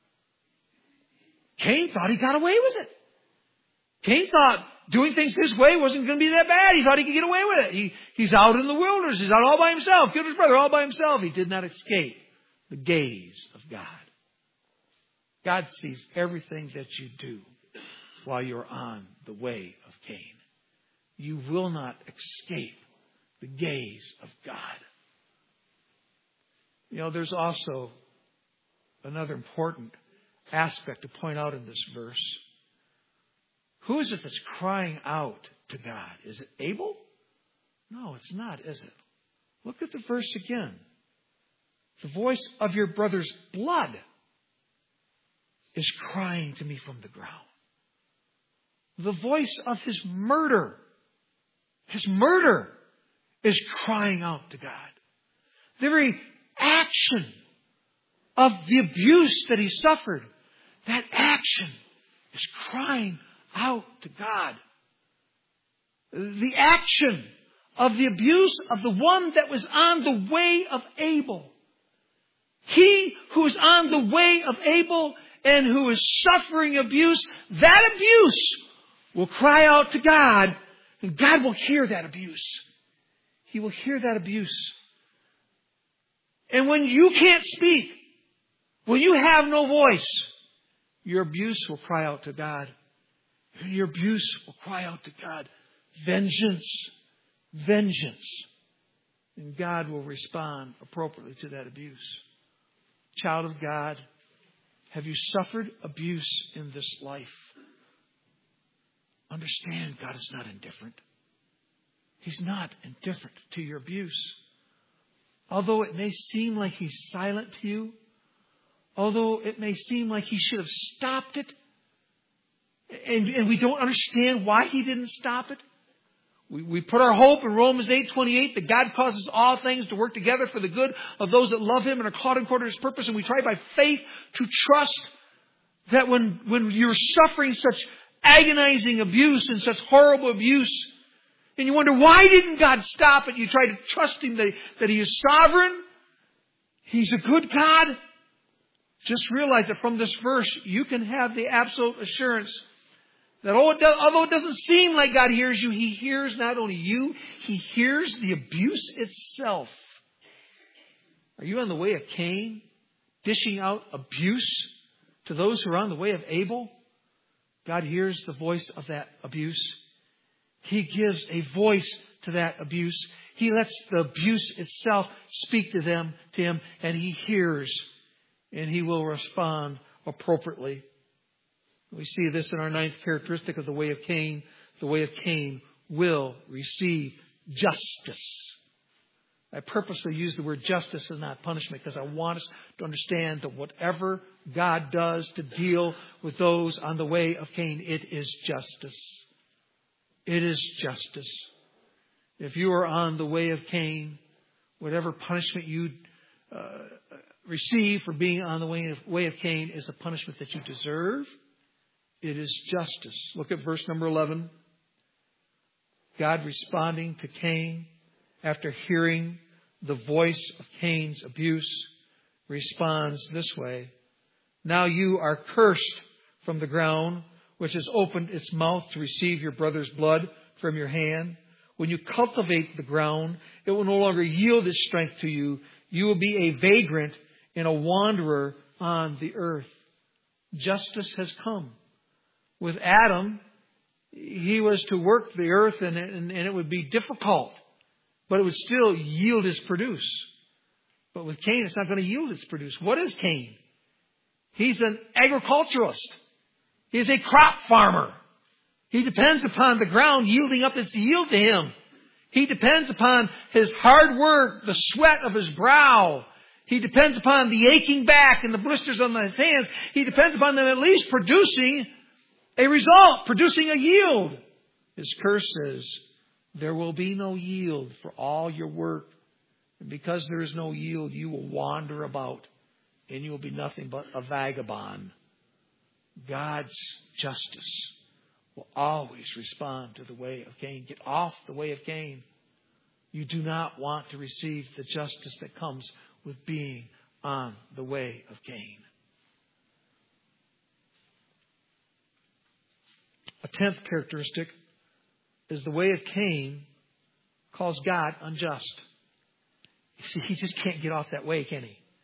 Cain thought he got away with it. Cain thought doing things his way wasn't going to be that bad. He thought he could get away with it. He's out in the wilderness. He's out all by himself. Killed his brother all by himself. He did not escape the gaze of God. God sees everything that you do while you're on the way of Cain. You will not escape the gaze of God. You know, there's also another important aspect to point out in this verse. Who is it that's crying out to God? Is it Abel? No, it's not, is it? Look at the verse again. The voice of your brother's blood is crying to me from the ground. The voice of his murder is crying out to God. The very action of the abuse that he suffered, that action is crying out to God. The action of the abuse of the one that was on the way of Abel. He who is on the way of Abel and who is suffering abuse, that abuse will cry out to God, and God will hear that abuse. He will hear that abuse. And when you can't speak, when you have no voice, your abuse will cry out to God. And your abuse will cry out to God, vengeance, vengeance. And God will respond appropriately to that abuse. Child of God, have you suffered abuse in this life? Understand, God is not indifferent. He's not indifferent to your abuse. Although it may seem like He's silent to you, although it may seem like He should have stopped it, and we don't understand why He didn't stop it. We put our hope in Romans 8:28 that God causes all things to work together for the good of those that love Him and are called according to His purpose. And we try by faith to trust that when you're suffering such agonizing abuse and such horrible abuse, and you wonder, why didn't God stop it? You try to trust Him that He is sovereign. He's a good God. Just realize that from this verse, you can have the absolute assurance that although it doesn't seem like God hears you, He hears not only you, He hears the abuse itself. Are you on the way of Cain, dishing out abuse to those who are on the way of Abel? God hears the voice of that abuse. He gives a voice to that abuse. He lets the abuse itself speak to Him, and He hears, and He will respond appropriately. We see this in our ninth characteristic of the way of Cain. The way of Cain will receive justice. I purposely use the word justice and not punishment because I want us to understand that whatever God does to deal with those on the way of Cain, it is justice. It is justice. If you are on the way of Cain, whatever punishment you receive for being on the way of Cain is a punishment that you deserve. It is justice. Look at verse number 11. God responding to Cain after hearing the voice of Cain's abuse responds this way. Now you are cursed from the ground, which has opened its mouth to receive your brother's blood from your hand. When you cultivate the ground, it will no longer yield its strength to you. You will be a vagrant and a wanderer on the earth. Justice has come. With Adam, he was to work the earth and it would be difficult, but it would still yield its produce. But with Cain, it's not going to yield its produce. What is Cain? He's an agriculturalist. He's a crop farmer. He depends upon the ground yielding up its yield to him. He depends upon his hard work, the sweat of his brow. He depends upon the aching back and the blisters on his hands. He depends upon them at least producing a result, producing a yield. His curse says, there will be no yield for all your work. And because there is no yield, you will wander about and you will be nothing but a vagabond. God's justice will always respond to the way of Cain. Get off the way of Cain. You do not want to receive the justice that comes with being on the way of Cain. A 10th characteristic is the way of Cain calls God unjust. You see, he just can't get off that way, can he?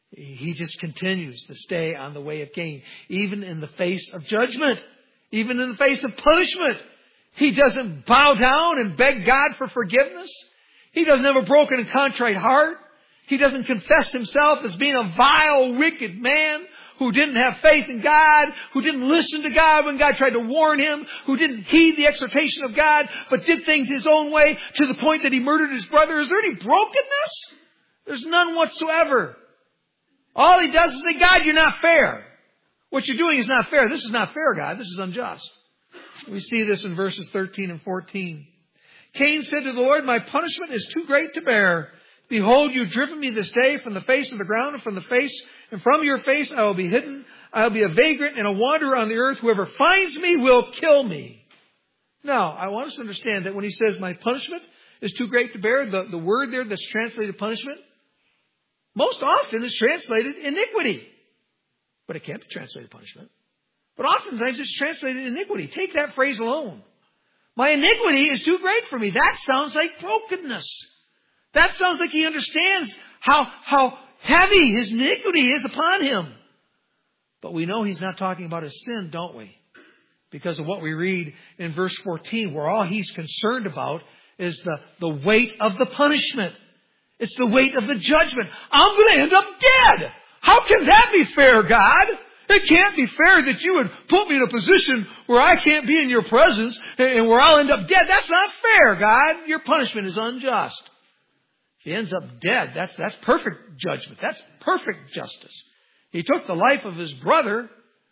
He just continues to stay on the way of Cain, even in the face of judgment, even in the face of punishment. He doesn't bow down and beg God for forgiveness. He doesn't have a broken and contrite heart. He doesn't confess himself as being a vile, wicked man who didn't have faith in God, who didn't listen to God when God tried to warn him, who didn't heed the exhortation of God, but did things his own way to the point that he murdered his brother. Is there any brokenness? There's none whatsoever. All he does is say, God, you're not fair. What you're doing is not fair. This is not fair, God. This is unjust. We see this in verses 13 and 14. Cain said to the Lord, my punishment is too great to bear. Behold, you've driven me this day from the face of the ground, and from your face I will be hidden. I will be a vagrant and a wanderer on the earth. Whoever finds me will kill me. Now, I want us to understand that when he says my punishment is too great to bear, the word there that's translated punishment, most often is translated iniquity. But it can't be translated punishment. But oftentimes it's translated iniquity. Take that phrase alone. My iniquity is too great for me. That sounds like brokenness. That sounds like he understands how heavy his iniquity is upon him. But we know he's not talking about his sin, don't we? Because of what we read in verse 14, where all he's concerned about is the weight of the punishment. It's the weight of the judgment. I'm going to end up dead. How can that be fair, God? It can't be fair that you would put me in a position where I can't be in your presence and where I'll end up dead. That's not fair, God. Your punishment is unjust. If he ends up dead, that's perfect judgment. That's perfect justice. He took the life of his brother.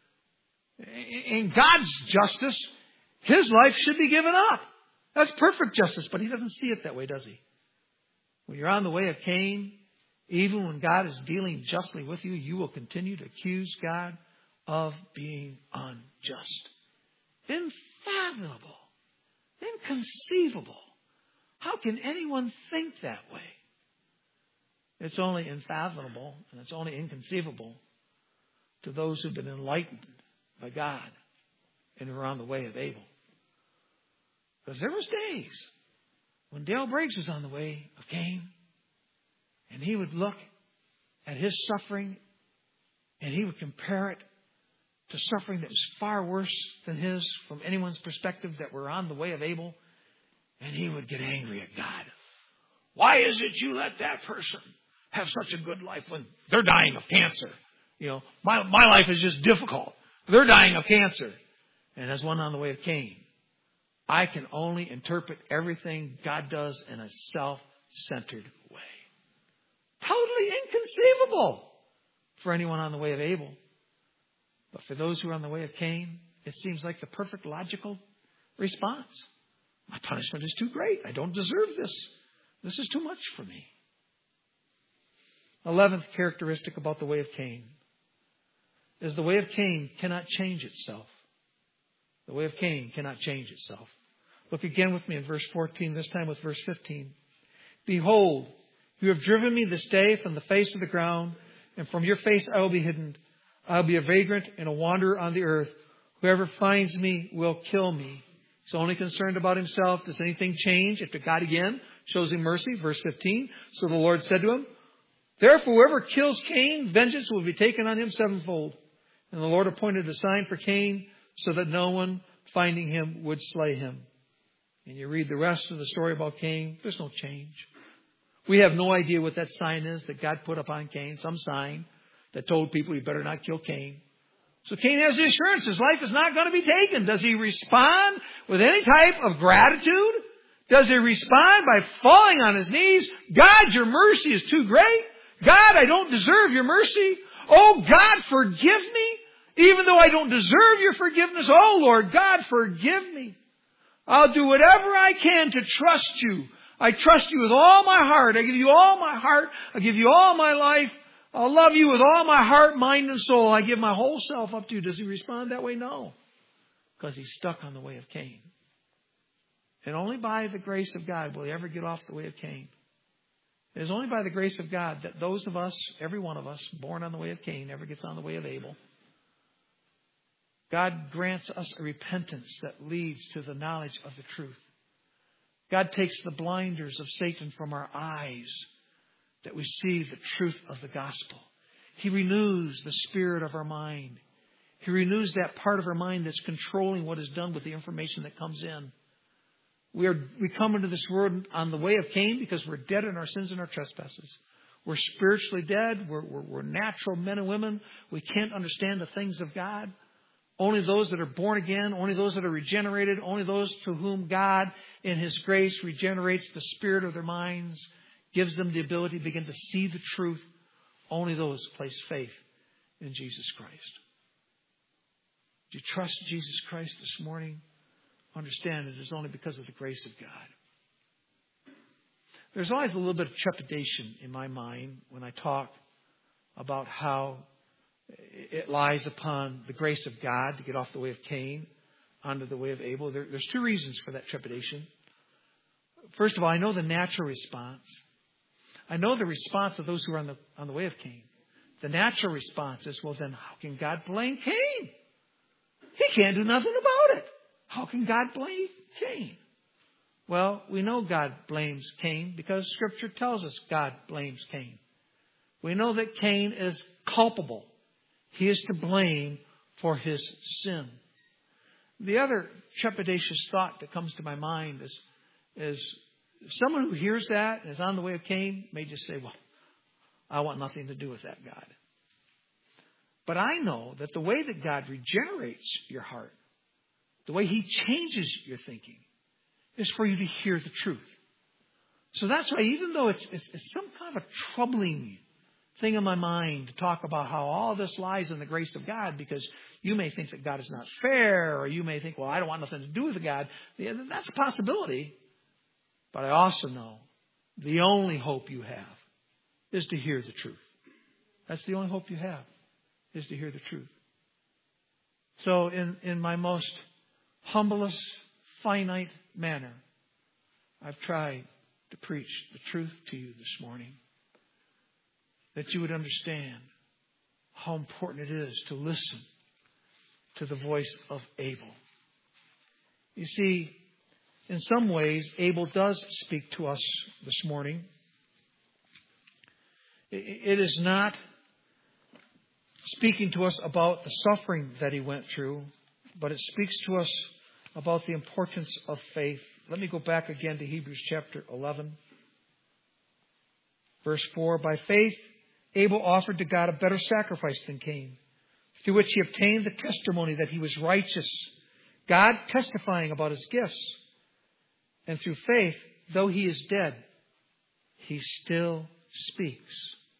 In God's justice, his life should be given up. That's perfect justice, but he doesn't see it that way, does he? When you're on the way of Cain, even when God is dealing justly with you, you will continue to accuse God of being unjust. Unfathomable. Inconceivable. How can anyone think that way? It's only unfathomable and it's only inconceivable to those who've been enlightened by God and who are on the way of Abel. Because there was days when Dale Briggs was on the way of Cain, and he would look at his suffering and he would compare it to suffering that was far worse than his from anyone's perspective that were on the way of Abel. And he would get angry at God. Why is it you let that person have such a good life when they're dying of cancer? You know, my life is just difficult. They're dying of cancer. And as one on the way of Cain, I can only interpret everything God does in a self-centered way. Totally inconceivable for anyone on the way of Abel. But for those who are on the way of Cain, it seems like the perfect logical response. My punishment is too great. I don't deserve this. This is too much for me. 11th characteristic about the way of Cain is the way of Cain cannot change itself. The way of Cain cannot change itself. Look again with me in verse 14, this time with verse 15. Behold, you have driven me this day from the face of the ground, and from your face I will be hidden. I will be a vagrant and a wanderer on the earth. Whoever finds me will kill me. He's only concerned about himself. Does anything change after God again shows him mercy? Verse 15. So the Lord said to him, therefore, whoever kills Cain, vengeance will be taken on him sevenfold. And the Lord appointed a sign for Cain so that no one finding him would slay him. And you read the rest of the story about Cain. There's no change. We have no idea what that sign is that God put upon Cain. Some sign that told people you better not kill Cain. So Cain has the assurance his life is not going to be taken. Does he respond with any type of gratitude? Does he respond by falling on his knees? God, your mercy is too great. God, I don't deserve your mercy. Oh, God, forgive me. Even though I don't deserve your forgiveness. Oh, Lord God, forgive me. I'll do whatever I can to trust you. I trust you with all my heart. I give you all my heart. I give you all my life. I'll love you with all my heart, mind, and soul. I give my whole self up to you. Does he respond that way? No. Because he's stuck on the way of Cain. And only by the grace of God will he ever get off the way of Cain. It is only by the grace of God that those of us, every one of us, born on the way of Cain, ever gets on the way of Abel. God grants us a repentance that leads to the knowledge of the truth. God takes the blinders of Satan from our eyes that we see the truth of the gospel. He renews the spirit of our mind. He renews that part of our mind that's controlling what is done with the information that comes in. We come into this world on the way of Cain because we're dead in our sins and our trespasses. We're spiritually dead. We're natural men and women. We can't understand the things of God. Only those that are born again, only those that are regenerated, only those to whom God in His grace regenerates the spirit of their minds, gives them the ability to begin to see the truth. Only those place faith in Jesus Christ. Do you trust Jesus Christ this morning? Understand it is only because of the grace of God. There's always a little bit of trepidation in my mind when I talk about how it lies upon the grace of God to get off the way of Cain onto the way of Abel. There's two reasons for that trepidation. First of all, I know the natural response. I know the response of those who are on the way of Cain. The natural response is, well, then how can God blame Cain? He can't do nothing about it. How can God blame Cain? Well, we know God blames Cain because Scripture tells us God blames Cain. We know that Cain is culpable. He is to blame for his sin. The other trepidatious thought that comes to my mind is someone who hears that and is on the way of Cain may just say, well, I want nothing to do with that God. But I know that the way that God regenerates your heart, the way He changes your thinking, is for you to hear the truth. So that's why even though it's some kind of a troubling thing in my mind to talk about how all this lies in the grace of God, because you may think that God is not fair, or you may think, well, I don't want nothing to do with God. That's a possibility. But I also know the only hope you have is to hear the truth. That's the only hope you have, is to hear the truth. So in my most humblest, finite manner, I've tried to preach the truth to you this morning, that you would understand how important it is to listen to the voice of Abel. You see, in some ways, Abel does speak to us this morning. It is not speaking to us about the suffering that he went through, but it speaks to us about the importance of faith. Let me go back again to Hebrews chapter 11. Verse 4, by faith, Abel offered to God a better sacrifice than Cain, through which he obtained the testimony that he was righteous, God testifying about his gifts. And through faith, though he is dead, he still speaks.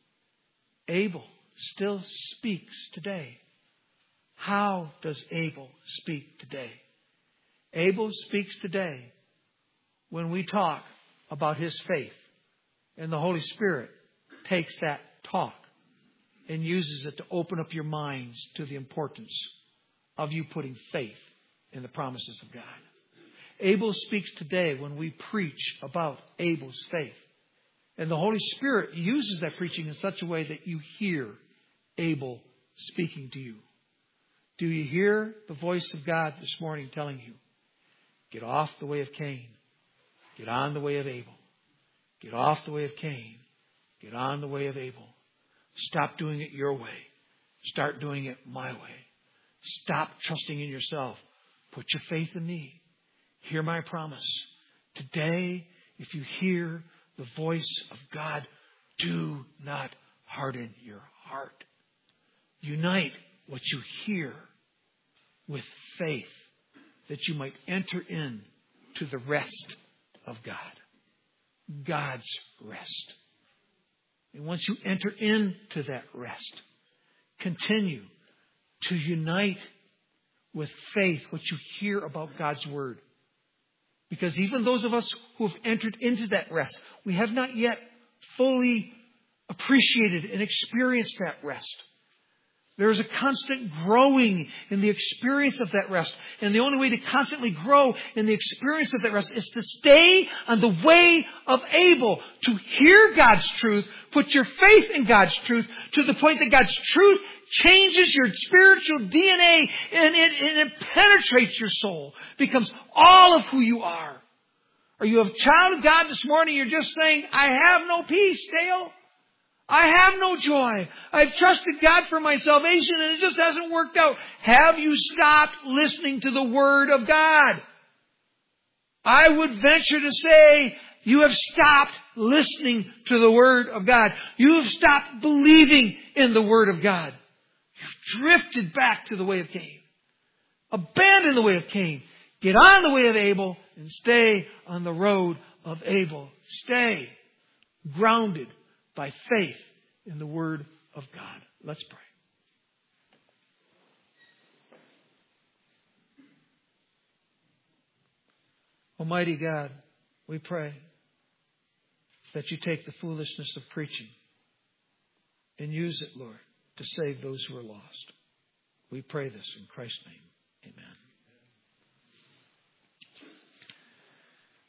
Abel still speaks today. How does Abel speak today? Abel speaks today when we talk about his faith, and the Holy Spirit takes that talk and uses it to open up your minds to the importance of you putting faith in the promises of God. Abel speaks today when we preach about Abel's faith. And the Holy Spirit uses that preaching in such a way that you hear Abel speaking to you. Do you hear the voice of God this morning telling you, get off the way of Cain, get on the way of Abel. Get off the way of Cain, get on the way of Abel. Stop doing it your way. Start doing it my way. Stop trusting in yourself. Put your faith in me. Hear my promise. Today, if you hear the voice of God, do not harden your heart. Unite what you hear with faith, that you might enter in to the rest of God. God's rest. And once you enter into that rest, continue to unite with faith what you hear about God's Word. Because even those of us who have entered into that rest, we have not yet fully appreciated and experienced that rest. There is a constant growing in the experience of that rest. And the only way to constantly grow in the experience of that rest is to stay on the way of Abel, to hear God's truth, put your faith in God's truth to the point that God's truth changes your spiritual DNA and it penetrates your soul, becomes all of who you are. Are you a child of God this morning? You're just saying, I have no peace, Dale. I have no joy. I've trusted God for my salvation and it just hasn't worked out. Have you stopped listening to the Word of God? I would venture to say you have stopped listening to the Word of God. You have stopped believing in the Word of God. You've drifted back to the way of Cain. Abandon the way of Cain. Get on the way of Abel and stay on the road of Abel. Stay grounded by faith in the Word of God. Let's pray. Almighty God, we pray that you take the foolishness of preaching and use it, Lord, to save those who are lost. We pray this in Christ's name. Amen.